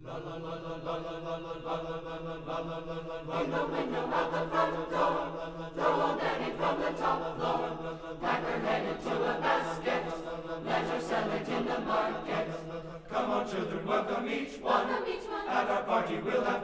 In the window at the front door, throw a penny from the top floor. Packer headed to a basket, let her sell it in the market. Come on, children, welcome each one. At our party we'll have